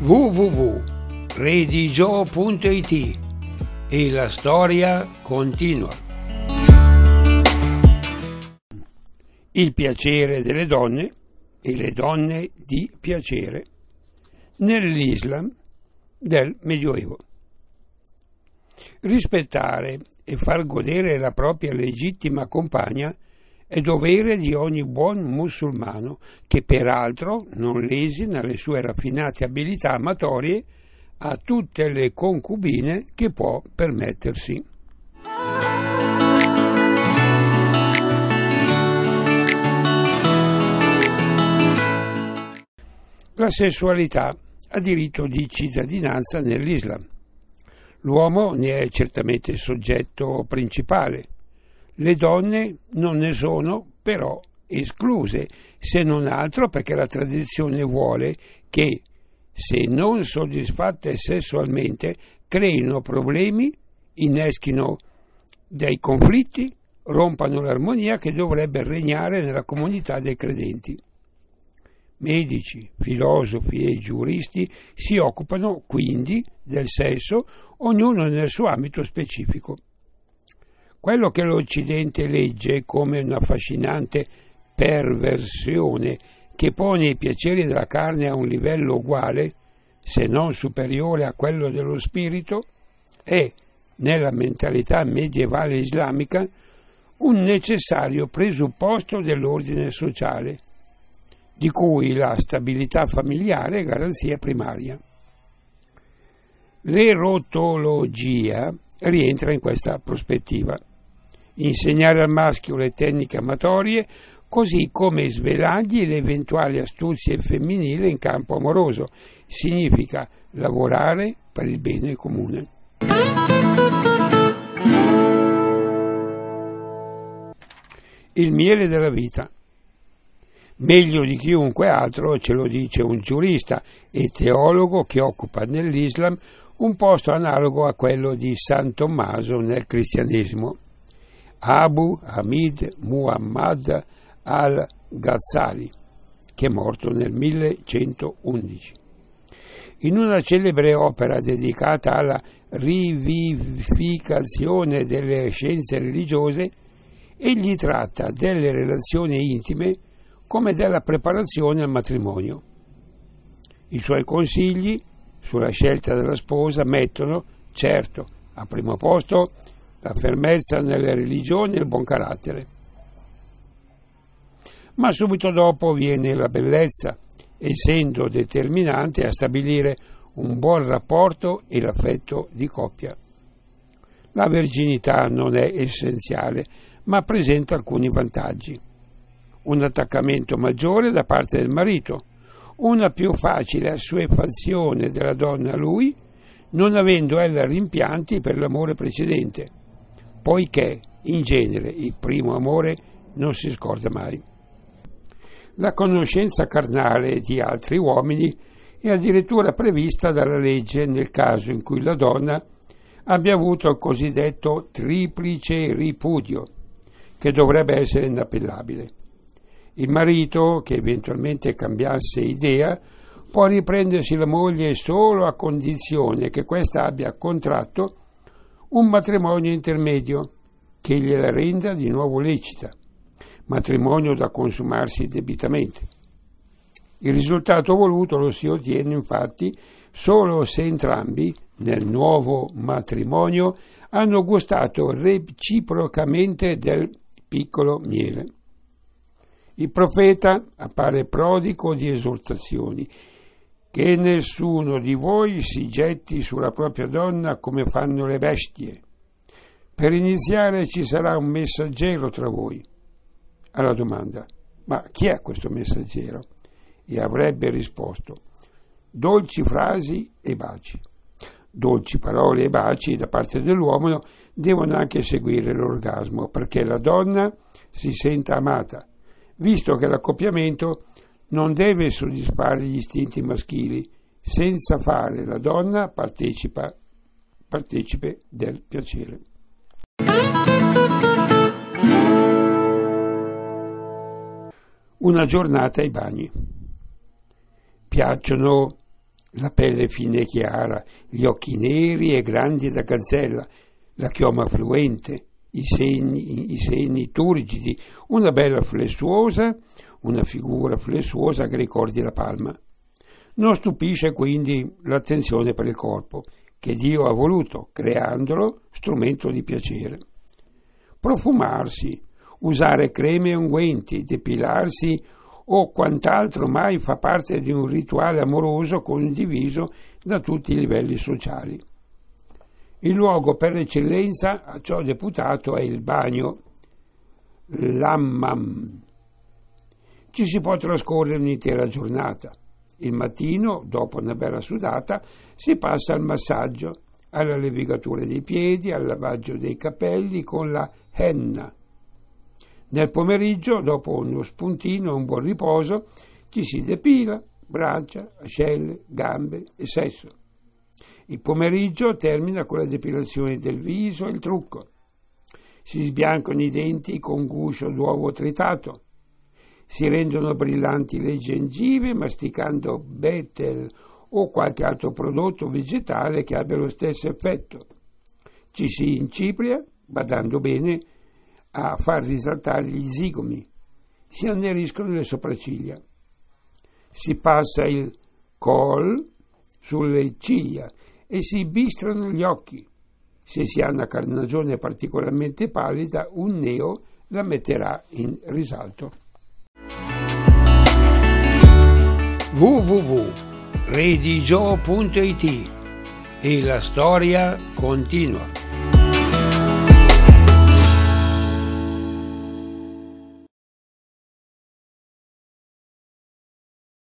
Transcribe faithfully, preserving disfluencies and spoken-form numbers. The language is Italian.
w w w punto redigio punto i t e la storia continua. Il piacere delle donne e le donne di piacere nell'Islam del Medioevo. Rispettare e far godere la propria legittima compagna è dovere di ogni buon musulmano che peraltro non lesina le sue raffinate abilità amatorie a tutte le concubine che può permettersi. La sessualità ha diritto di cittadinanza nell'Islam. L'uomo ne è certamente soggetto principale. Le donne non ne sono però escluse, se non altro perché la tradizione vuole che, se non soddisfatte sessualmente, creino problemi, inneschino dei conflitti, rompano l'armonia che dovrebbe regnare nella comunità dei credenti. Medici, filosofi e giuristi si occupano quindi del sesso, ognuno nel suo ambito specifico. Quello che l'Occidente legge come una affascinante perversione che pone i piaceri della carne a un livello uguale, se non superiore a quello dello spirito, è, nella mentalità medievale islamica, un necessario presupposto dell'ordine sociale, di cui la stabilità familiare è garanzia primaria. L'erotologia rientra in questa prospettiva. Insegnare al maschio le tecniche amatorie, così come svelargli le eventuali astuzie femminili in campo amoroso, significa lavorare per il bene comune. Il miele della vita. Meglio di chiunque altro ce lo dice un giurista e teologo che occupa nell'Islam un posto analogo a quello di San Tommaso nel cristianesimo. Abu Hamid Muhammad al-Ghazali, che è morto nel millecentoundici. In una celebre opera dedicata alla rivivificazione delle scienze religiose, egli tratta delle relazioni intime come della preparazione al matrimonio. I suoi consigli sulla scelta della sposa mettono, certo, a primo posto la fermezza nelle religioni e il buon carattere. Ma subito dopo viene la bellezza, essendo determinante a stabilire un buon rapporto e l'affetto di coppia. La verginità non è essenziale, ma presenta alcuni vantaggi. Un attaccamento maggiore da parte del marito, una più facile assuefazione della donna a lui, non avendo ella rimpianti per l'amore precedente, poiché in genere il primo amore non si scorda mai. La conoscenza carnale di altri uomini è addirittura prevista dalla legge nel caso in cui la donna abbia avuto il cosiddetto triplice ripudio, che dovrebbe essere inappellabile. Il marito, che eventualmente cambiasse idea, può riprendersi la moglie solo a condizione che questa abbia contratto un matrimonio intermedio che gliela renda di nuovo lecita, matrimonio da consumarsi debitamente. Il risultato voluto lo si ottiene infatti solo se entrambi, nel nuovo matrimonio, hanno gustato reciprocamente del piccolo miele. Il profeta appare prodigo di esortazioni: che nessuno di voi si getti sulla propria donna come fanno le bestie. Per iniziare ci sarà un messaggero tra voi. Alla domanda: ma chi è questo messaggero? E avrebbe risposto: dolci frasi e baci. Dolci parole e baci da parte dell'uomo devono anche seguire l'orgasmo, perché la donna si senta amata, visto che l'accoppiamento non deve soddisfare gli istinti maschili, senza fare la donna partecipa, partecipe del piacere. Una giornata ai bagni. Piacciono la pelle fine e chiara, gli occhi neri e grandi da gazzella, la chioma fluente, i seni, i seni turgidi, una bella flessuosa, una figura flessuosa che ricordi la palma. Non stupisce quindi l'attenzione per il corpo, che Dio ha voluto, creandolo strumento di piacere. Profumarsi, usare creme e unguenti, depilarsi o quant'altro mai fa parte di un rituale amoroso condiviso da tutti i livelli sociali. Il luogo per eccellenza a ciò deputato è il bagno, l'hammam. Ci si può trascorrere un'intera giornata. Il mattino, dopo una bella sudata, si passa al massaggio, alla levigatura dei piedi, al lavaggio dei capelli con la henna. Nel pomeriggio, dopo uno spuntino e un buon riposo, ci si depila, braccia, ascelle, gambe e sesso. Il pomeriggio termina con la depilazione del viso e il trucco. Si sbiancano i denti con guscio d'uovo tritato. Si rendono brillanti le gengive masticando betel o qualche altro prodotto vegetale che abbia lo stesso effetto. Ci si incipria, badando bene a far risaltare gli zigomi. Si anneriscono le sopracciglia. Si passa il kohl sulle ciglia e si bistrano gli occhi. Se si ha una carnagione particolarmente pallida, un neo la metterà in risalto. w w w punto redigio punto it E la storia continua.